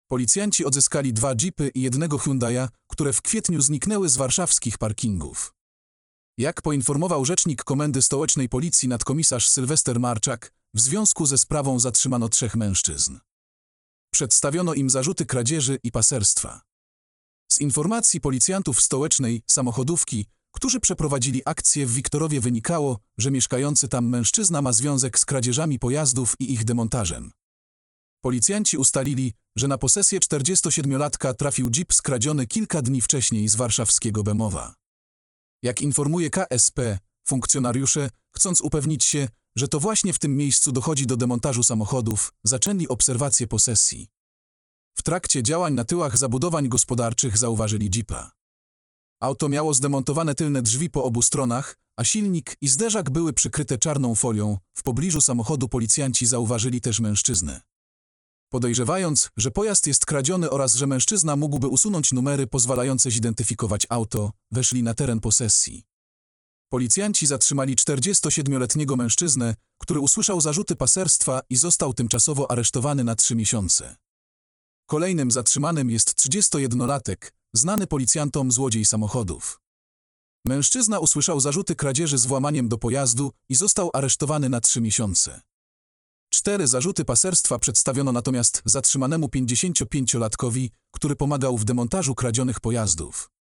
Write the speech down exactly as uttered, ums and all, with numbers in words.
Policjanci odzyskali dwa jeepy i jednego Hyundai'a, które w kwietniu zniknęły z warszawskich parkingów. Jak poinformował rzecznik Komendy Stołecznej Policji nadkomisarz Sylwester Marczak, w związku ze sprawą zatrzymano trzech mężczyzn. Przedstawiono im zarzuty kradzieży i paserstwa. Z informacji policjantów stołecznej samochodówki, którzy przeprowadzili akcję w Wiktorowie, wynikało, że mieszkający tam mężczyzna ma związek z kradzieżami pojazdów i ich demontażem. Policjanci ustalili, że na posesję czterdziestosiedmiolatka trafił jeep skradziony kilka dni wcześniej z warszawskiego Bemowa. Jak informuje K S P, funkcjonariusze, chcąc upewnić się, że to właśnie w tym miejscu dochodzi do demontażu samochodów, zaczęli obserwację posesji. W trakcie działań na tyłach zabudowań gospodarczych zauważyli jeepa. Auto miało zdemontowane tylne drzwi po obu stronach, a silnik i zderzak były przykryte czarną folią. W pobliżu samochodu policjanci zauważyli też mężczyznę. Podejrzewając, że pojazd jest kradziony oraz że mężczyzna mógłby usunąć numery pozwalające zidentyfikować auto, weszli na teren posesji. Policjanci zatrzymali czterdziestosiedmioletniego mężczyznę, który usłyszał zarzuty paserstwa i został tymczasowo aresztowany na trzy miesiące. Kolejnym zatrzymanym jest trzydziestojednolatek, znany policjantom złodziej samochodów. Mężczyzna usłyszał zarzuty kradzieży z włamaniem do pojazdu i został aresztowany na trzy miesiące. Cztery zarzuty paserstwa przedstawiono natomiast zatrzymanemu pięćdziesięciopięciolatkowi, który pomagał w demontażu kradzionych pojazdów.